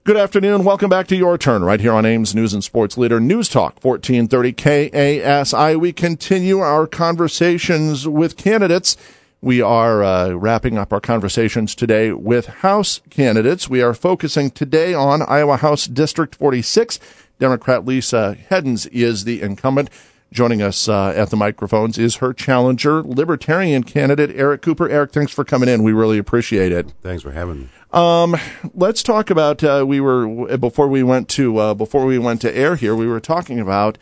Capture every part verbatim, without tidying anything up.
Good afternoon. Welcome back to Your Turn right here on Ames News and Sports Leader News Talk fourteen thirty K A S I. We continue our conversations with candidates. We are uh, wrapping up our conversations today with House candidates. We are focusing today on Iowa House District forty-six. Democrat Lisa Heddens is the incumbent. Joining us uh, at the microphones is her challenger, Libertarian candidate Eric Cooper. Eric, thanks for coming in. We really appreciate it. Thanks for having me. Um, let's talk about, uh, we were, before we went to, uh, before we went to air here, we were talking about,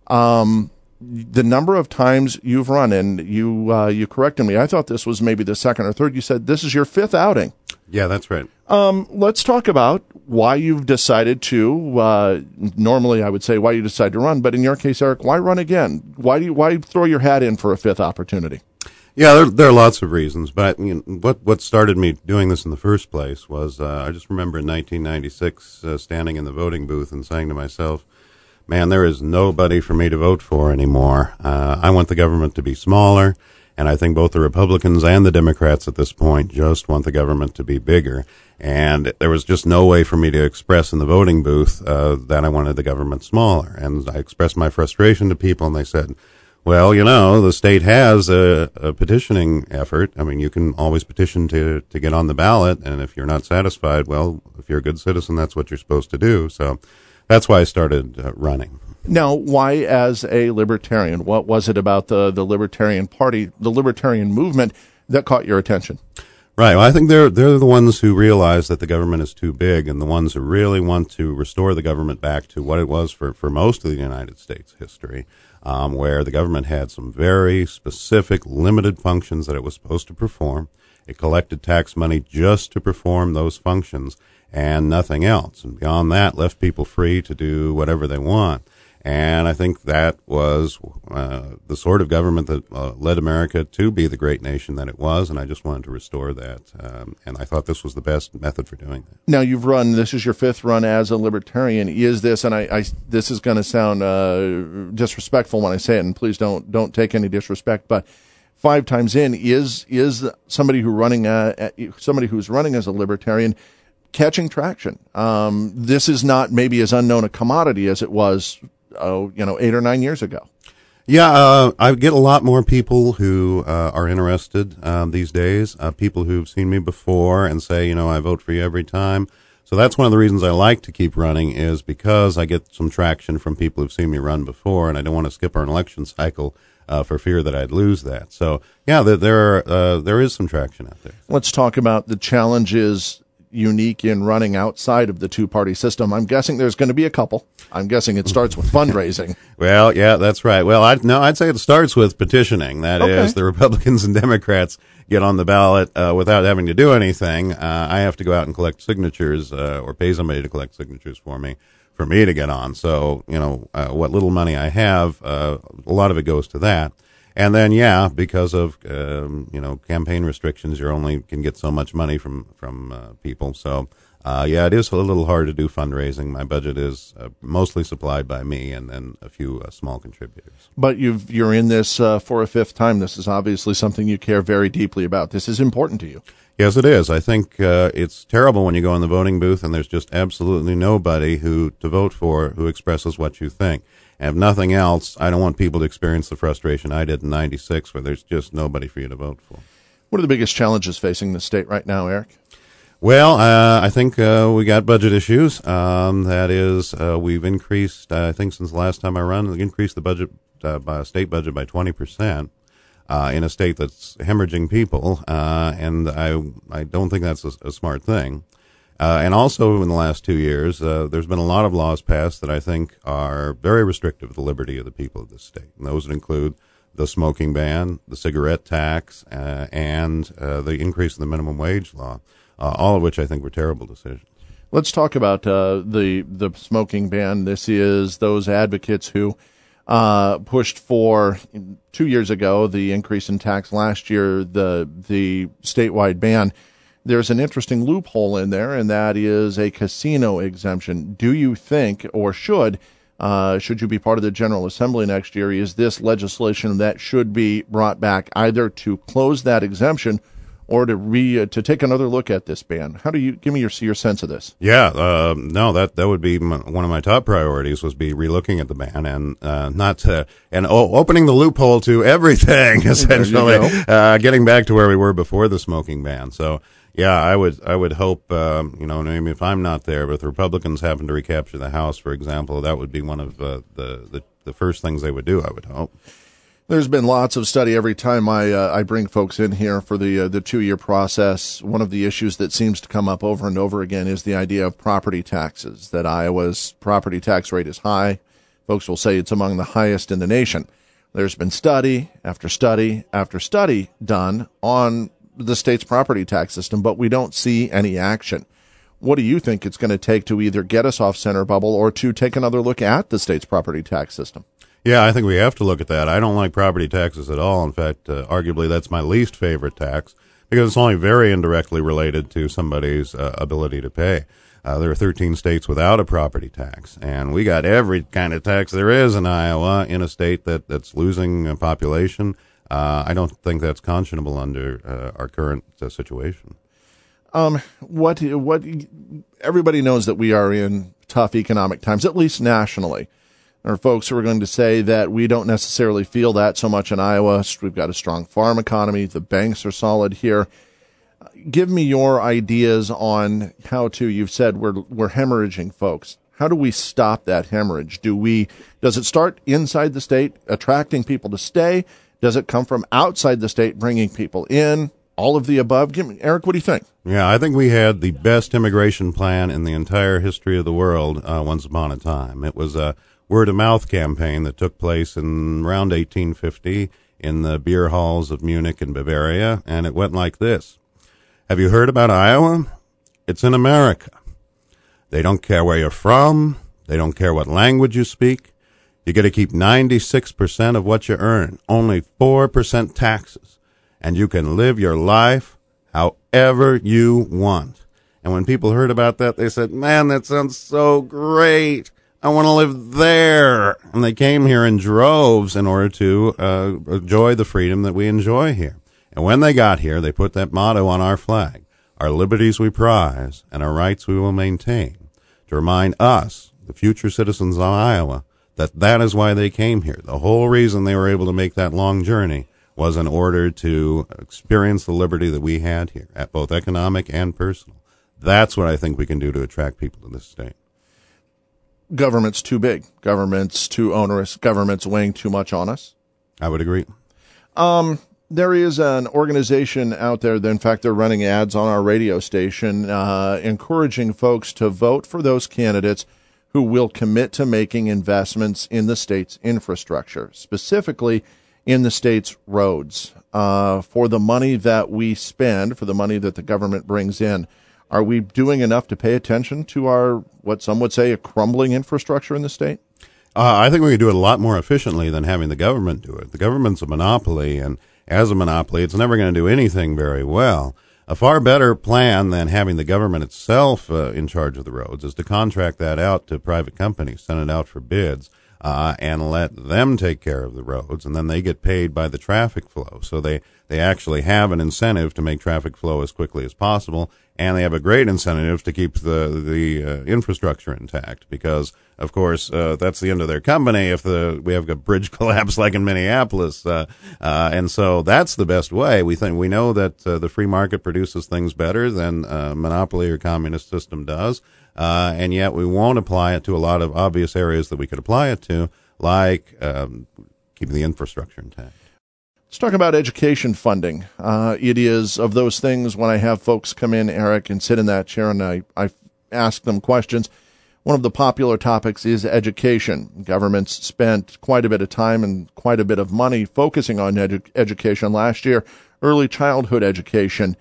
um, the number of times you've run, and you, uh, you corrected me. I thought this was maybe the second or third. You said this is your fifth outing. Yeah, that's right. Um, let's talk about why you've decided to, uh, normally I would say why you decided to run, but in your case, Eric, why run again? Why do you, why throw your hat in for a fifth opportunity? Yeah, there, there are lots of reasons, but you know, what what started me doing this in the first place was uh, I just remember in nineteen ninety-six uh, standing in the voting booth and saying to myself, man, there is nobody for me to vote for anymore. Uh, I want the government to be smaller, and I think both the Republicans and the Democrats at this point just want the government to be bigger. And there was just no way for me to express in the voting booth uh, that I wanted the government smaller. And I expressed my frustration to people, and they said, well, you know, the state has a, a petitioning effort. I mean, you can always petition to, to get on the ballot, and if you're not satisfied, well, if you're a good citizen, that's what you're supposed to do. So that's why I started uh, running. Now, why as a libertarian? What was it about the, the Libertarian Party, the Libertarian movement, that caught your attention? Right. Well, I think they're they're the ones who realize that the government is too big, and the ones who really want to restore the government back to what it was for, for most of the United States history. Um, where the government had some very specific, limited functions that it was supposed to perform. It collected tax money just to perform those functions and nothing else. And beyond that, left people free to do whatever they want. And I think that was uh, the sort of government that uh, led America to be the great nation that it was, and I just wanted to restore that. Um, and I thought this was the best method for doing that. Now, you've run, this is your fifth run as a libertarian. Is this, and I, I this is going to sound uh, disrespectful when I say it, and please don't don't take any disrespect, but five times in, is is somebody who running uh, somebody who's running as a libertarian catching traction? Um, this is not maybe as unknown a commodity as it was Oh, you know, eight or nine years ago. Yeah, uh, I get a lot more people who uh, are interested um, these days, uh, people who've seen me before and say, you know, I vote for you every time. So that's one of the reasons I like to keep running, is because I get some traction from people who've seen me run before, and I don't want to skip our election cycle uh, for fear that I'd lose that. So, yeah, there, there, are, uh, there is some traction out there. Let's talk about the challenges unique in running outside of the two-party system. I'm guessing there's going to be a couple. I'm guessing it starts with fundraising. Well, yeah, that's right. Well, I no, I'd say it starts with petitioning. That okay. is, the Republicans and Democrats get on the ballot uh, without having to do anything. Uh, I have to go out and collect signatures uh, or pay somebody to collect signatures for me, for me to get on. So, you know, uh, what little money I have, uh, a lot of it goes to that. And then, yeah, because of, um, you know, campaign restrictions, you only can get so much money from, from uh, people. So, uh, yeah, it is a little hard to do fundraising. My budget is uh, mostly supplied by me and then a few uh, small contributors. But you've, you're in this uh, for a fifth time. This is obviously something you care very deeply about. This is important to you. Yes, it is. I think uh, it's terrible when you go in the voting booth and there's just absolutely nobody who to vote for who expresses what you think. And if nothing else, I don't want people to experience the frustration I did in ninety-six, where there's just nobody for you to vote for. What are the biggest challenges facing the state right now, Eric? Well, uh, I think uh, we got budget issues. Um, that is, uh, we've increased, uh, I think since the last time I run, we increased the budget, uh, by state budget by twenty percent. Uh, in a state that's hemorrhaging people, uh, and I I don't think that's a, a smart thing. Uh, and also in the last two years, uh, there's been a lot of laws passed that I think are very restrictive of the liberty of the people of this state. And those would include the smoking ban, the cigarette tax, uh, and uh, the increase in the minimum wage law, uh, all of which I think were terrible decisions. Let's talk about uh, the the smoking ban. This is those advocates who uh, pushed for two years ago the increase in tax, last year the the statewide ban. There's an interesting loophole in there, and that is a casino exemption. Do you think, or should, uh, should you be part of the General Assembly next year, is this legislation that should be brought back either to close that exemption or to re uh, to take another look at this ban? How do you give me your your sense of this? Yeah, uh, no, that that would be my, one of my top priorities was be relooking at the ban and uh, not to, and oh, opening the loophole to everything essentially, uh, getting back to where we were before the smoking ban. So yeah, I would I would hope um, you know, maybe if I'm not there, but if the Republicans happen to recapture the House, for example, that would be one of uh, the, the the first things they would do, I would hope. There's been lots of study every time I uh, I bring folks in here for the uh, the two-year process. One of the issues that seems to come up over and over again is the idea of property taxes, that Iowa's property tax rate is high. Folks will say it's among the highest in the nation. There's been study after study after study done on the state's property tax system, but we don't see any action. What do you think it's going to take to either get us off center bubble or to take another look at the state's property tax system? Yeah, I think we have to look at that. I don't like property taxes at all. In fact, uh, arguably that's my least favorite tax because it's only very indirectly related to somebody's uh, ability to pay. Uh, there are thirteen states without a property tax, and we got every kind of tax there is in Iowa in a state that, that's losing a population. Uh, I don't think that's conscionable under uh, our current uh, situation. Um, what, what, everybody knows that we are in tough economic times, at least nationally. There are folks who are going to say that we don't necessarily feel that so much in Iowa. We've got a strong farm economy. The banks are solid here. Give me your ideas on how to, you've said we're, we're hemorrhaging folks. How do we stop that hemorrhage? Do we, does it start inside the state, attracting people to stay? Does it come from outside the state, bringing people in? All of the above? Give me, Eric, what do you think? Yeah, I think we had the best immigration plan in the entire history of the world uh, once upon a time. It was a word-of-mouth campaign that took place in around eighteen fifty in the beer halls of Munich and Bavaria, and it went like this. Have you heard about Iowa? It's in America. They don't care where you're from. They don't care what language you speak. You get to keep ninety-six percent of what you earn, only four percent taxes, and you can live your life however you want. And when people heard about that, they said, man, that sounds so great. I want to live there. And they came here in droves in order to uh, enjoy the freedom that we enjoy here. And when they got here, they put that motto on our flag, our liberties we prize and our rights we will maintain, to remind us, the future citizens of Iowa, that that is why they came here. The whole reason they were able to make that long journey was in order to experience the liberty that we had here, at both economic and personal. That's what I think we can do to attract people to this state. Government's too big. Government's too onerous. Government's weighing too much on us. I would agree. Um, there is an organization out there that, in fact, they're running ads on our radio station, uh, encouraging folks to vote for those candidates who will commit to making investments in the state's infrastructure, specifically in the state's roads. Uh, for the money that we spend, for the money that the government brings in, are we doing enough to pay attention to our, what some would say, a crumbling infrastructure in the state? Uh, I think we can do it a lot more efficiently than having the government do it. The government's a monopoly, and as a monopoly, it's never going to do anything very well. A far better plan than having the government itself uh, in charge of the roads is to contract that out to private companies, send it out for bids, uh, and let them take care of the roads, and then they get paid by the traffic flow. So they, they actually have an incentive to make traffic flow as quickly as possible, and they have a great incentive to keep the the uh, infrastructure intact because, of course, uh, that's the end of their company if the we have a bridge collapse like in Minneapolis. Uh, uh, and so that's the best way. We think we know that uh, the free market produces things better than a monopoly or communist system does, uh, and yet we won't apply it to a lot of obvious areas that we could apply it to, like um, keeping the infrastructure intact. Let's talk about education funding. Uh, it is of those things when I have folks come in, Eric, and sit in that chair and I, I ask them questions. One of the popular topics is education. Governments spent quite a bit of time and quite a bit of money focusing on edu- education last year, early childhood education.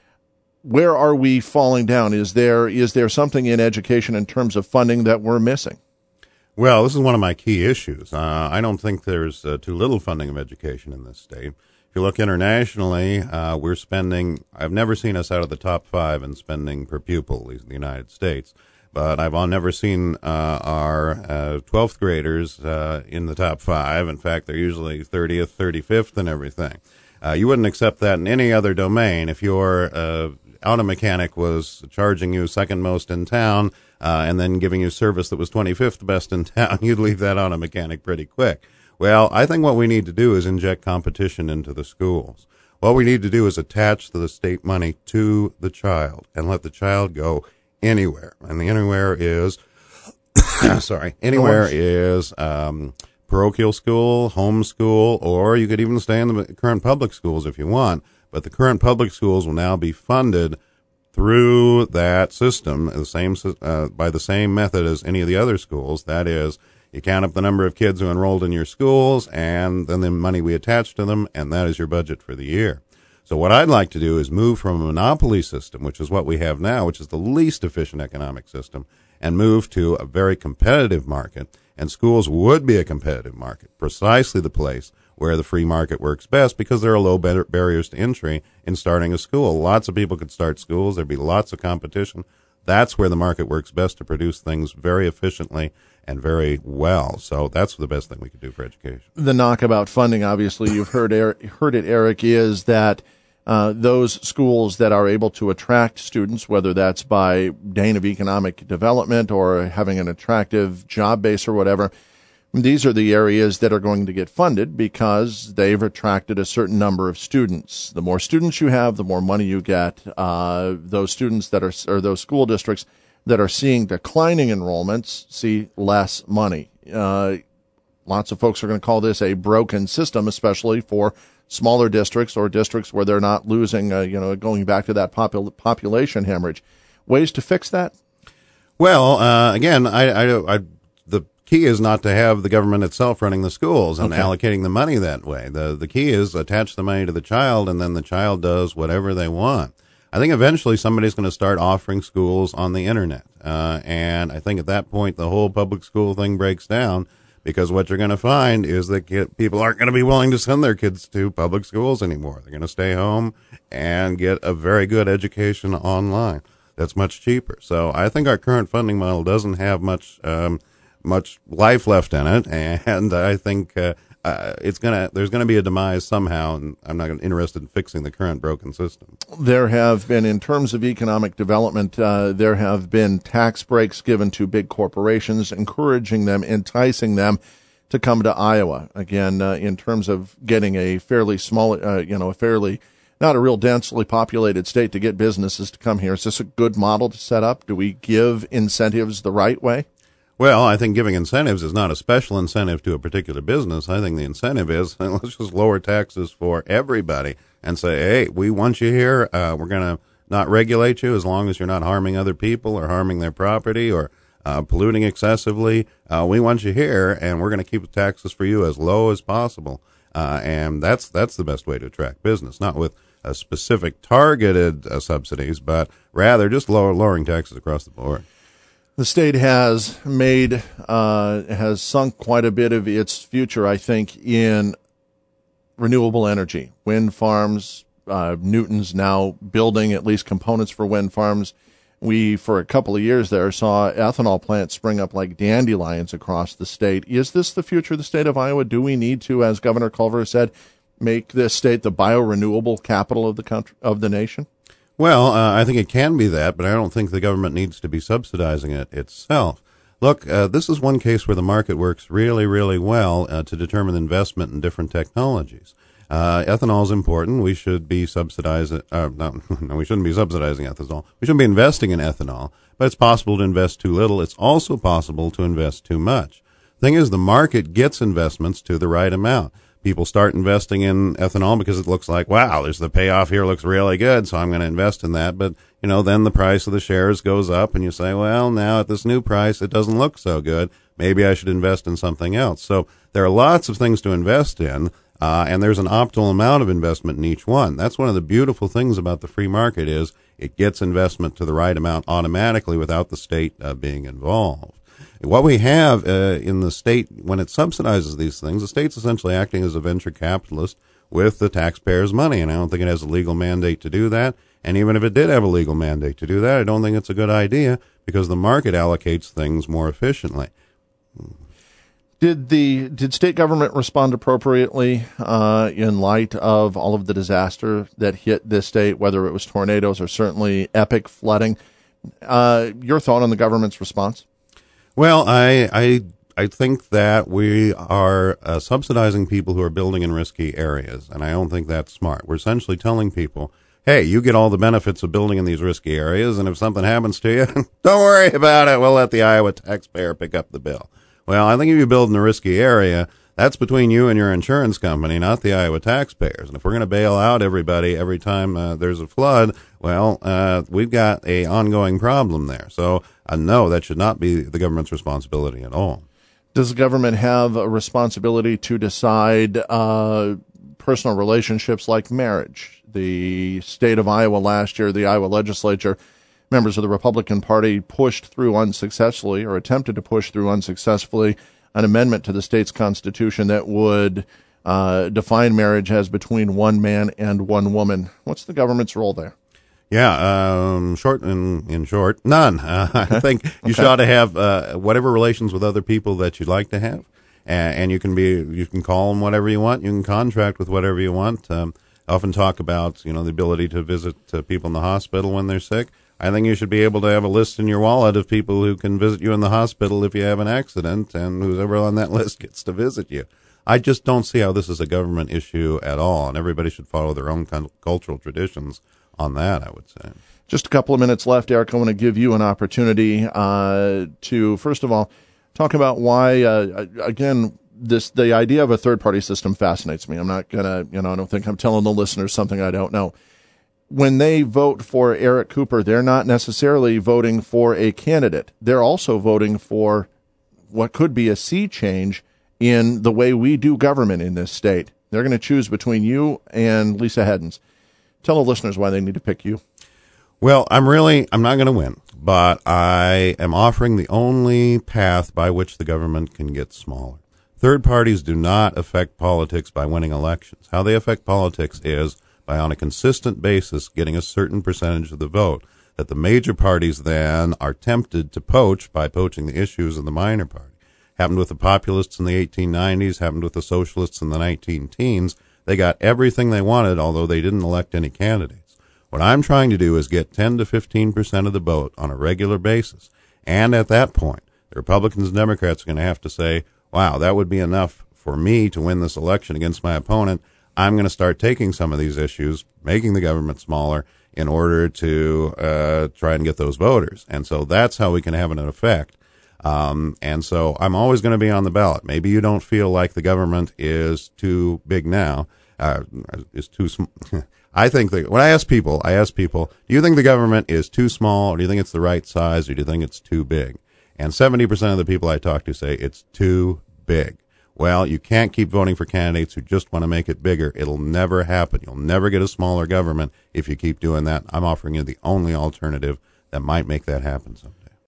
Where are we falling down? Is there is there something in education in terms of funding that we're missing? Well, this is one of my key issues. Uh, I don't think there's uh, too little funding of education in this state. If you look internationally, uh, we're spending, I've never seen us out of the top five in spending per pupil, at least in the United States. But I've never seen uh, our uh, twelfth graders uh, in the top five. In fact, they're usually thirtieth, thirty-fifth and everything. Uh, you wouldn't accept that in any other domain. If your uh, auto mechanic was charging you second most in town uh, and then giving you service that was twenty-fifth best in town, you'd leave that auto mechanic pretty quick. Well, I think what we need to do is inject competition into the schools. What we need to do is attach the state money to the child and let the child go anywhere. And the anywhere is, sorry, anywhere is um, parochial school, homeschool, or you could even stay in the current public schools if you want. But the current public schools will now be funded through that system, the same uh, by the same method as any of the other schools. That is, you count up the number of kids who enrolled in your schools and then the money we attach to them, and that is your budget for the year. So what I'd like to do is move from a monopoly system, which is what we have now, which is the least efficient economic system, and move to a very competitive market. And schools would be a competitive market, precisely the place where the free market works best because there are low barriers to entry in starting a school. Lots of people could start schools. There'd be lots of competition. That's where the market works best to produce things very efficiently and very well. So that's the best thing we could do for education. The knock about funding, obviously, you've heard Eric, heard it, Eric, is that uh, those schools that are able to attract students, whether that's by Dane of Economic Development or having an attractive job base or whatever, these are the areas that are going to get funded because they've attracted a certain number of students. The more students you have, the more money you get. Uh, those students that are, or those school districts that are seeing declining enrollments see less money. Uh, lots of folks are going to call this a broken system, especially for smaller districts or districts where they're not losing, uh, you know, going back to that popul- population hemorrhage. Ways to fix that? Well, uh, again, I, I, I, the key is not to have the government itself running the schools and okay. allocating the money that way. The, the key is attach the money to the child, and then the child does whatever they want. I think eventually somebody's going to start offering schools on the internet. Uh, and I think at that point, the whole public school thing breaks down because what you're going to find is that kid, people aren't going to be willing to send their kids to public schools anymore. They're going to stay home and get a very good education online. That's much cheaper. So I think our current funding model doesn't have much, um, much life left in it. And I think, uh, Uh, it's gonna. There's gonna be a demise somehow, and I'm not interested in fixing the current broken system. There have been, in terms of economic development, uh, there have been tax breaks given to big corporations, encouraging them, enticing them to come to Iowa. Again, uh, in terms of getting a fairly small, uh, you know, a fairly not a real densely populated state to get businesses to come here. Is this a good model to set up? Do we give incentives the right way? Well, I think giving incentives is not a special incentive to a particular business. I think the incentive is let's just lower taxes for everybody and say, hey, we want you here. Uh, we're going to not regulate you as long as you're not harming other people or harming their property or uh, polluting excessively. Uh, we want you here, and we're going to keep the taxes for you as low as possible. Uh, and that's that's the best way to attract business, not with uh, specific targeted uh, subsidies, but rather just lower, lowering taxes across the board. The state has made, uh, has sunk quite a bit of its future, I think, in renewable energy. Wind farms, uh, Newton's now building at least components for wind farms. We, for a couple of years there, saw ethanol plants spring up like dandelions across the state. Is this the future of the state of Iowa? Do we need to, as Governor Culver said, make this state the biorenewable capital of the country, of the nation? Well, uh, I think it can be that, but I don't think the government needs to be subsidizing it itself. Look, uh, this is one case where the market works really, really well uh, to determine investment in different technologies. Uh, ethanol is important. We should be subsidizing, uh, no, no, we shouldn't be subsidizing ethanol. We shouldn't be investing in ethanol, but it's possible to invest too little. It's also possible to invest too much. The thing is, the market gets investments to the right amount. People start investing in ethanol because it looks like, wow, there's the payoff here looks really good, so I'm going to invest in that. But, you know, then the price of the shares goes up and you say, well, now at this new price, it doesn't look so good. Maybe I should invest in something else. So there are lots of things to invest in, uh, and there's an optimal amount of investment in each one. That's one of the beautiful things about the free market is it gets investment to the right amount automatically without the state uh, being involved. What we have uh, in the state, when it subsidizes these things, the state's essentially acting as a venture capitalist with the taxpayers' money, and I don't think it has a legal mandate to do that. And even if it did have a legal mandate to do that, I don't think it's a good idea because the market allocates things more efficiently. Did the did state government respond appropriately uh, in light of all of the disaster that hit this state, whether it was tornadoes or certainly epic flooding? Uh, your thought on the government's response? Well, I I I think that we are uh, subsidizing people who are building in risky areas, and I don't think that's smart. We're essentially telling people, hey, you get all the benefits of building in these risky areas, and if something happens to you, don't worry about it. We'll let the Iowa taxpayer pick up the bill. Well, I think if you build in a risky area, that's between you and your insurance company, not the Iowa taxpayers. And if we're going to bail out everybody every time uh, there's a flood, well, uh, we've got a ongoing problem there. So, uh, no, that should not be the government's responsibility at all. Does the government have a responsibility to decide uh, personal relationships like marriage? The state of Iowa last year, the Iowa legislature, members of the Republican Party pushed through unsuccessfully, or attempted to push through unsuccessfully, an amendment to the state's constitution that would uh, define marriage as between one man and one woman. What's the government's role there? Yeah, um, short in, in short, none. Uh, I think you okay. should ought to have uh, whatever relations with other people that you'd like to have, and, and you can be you can call them whatever you want. You can contract with whatever you want. Um, I often talk about you know the ability to visit uh, people in the hospital when they're sick. I think you should be able to have a list in your wallet of people who can visit you in the hospital if you have an accident, and whoever on that list gets to visit you. I just don't see how this is a government issue at all, and everybody should follow their own cultural traditions on that, I would say. Just a couple of minutes left, Eric. I want to give you an opportunity uh, to, first of all, talk about why, uh, again, this the idea of a third-party system fascinates me. I'm not going to, you know, I don't think I'm telling the listeners something I don't know. When they vote for Eric Cooper, they're not necessarily voting for a candidate. They're also voting for what could be a sea change in the way we do government in this state. They're going to choose between you and Lisa Hedens. Tell the listeners why they need to pick you. Well, I'm really, I'm not going to win, but I am offering the only path by which the government can get smaller. Third parties do not affect politics by winning elections. How they affect politics is by, on a consistent basis, getting a certain percentage of the vote that the major parties then are tempted to poach by poaching the issues of the minor party. Happened with the populists in the eighteen nineties, happened with the socialists in the nineteen teens. They got everything they wanted, although they didn't elect any candidates. What I'm trying to do is get ten to fifteen percent of the vote on a regular basis. And at that point, the Republicans and Democrats are going to have to say, wow, that would be enough for me to win this election against my opponent. I'm going to start taking some of these issues, making the government smaller in order to uh, try and get those voters. And so that's how we can have an effect. Um, and so I'm always going to be on the ballot. Maybe you don't feel like the government is too big now, uh, is too small. I think that when I ask people, I ask people, do you think the government is too small, or do you think it's the right size, or do you think it's too big? And seventy percent of the people I talk to say it's too big. Well, you can't keep voting for candidates who just want to make it bigger. It'll never happen. You'll never get a smaller government if you keep doing that. I'm offering you the only alternative that might make that happen someday.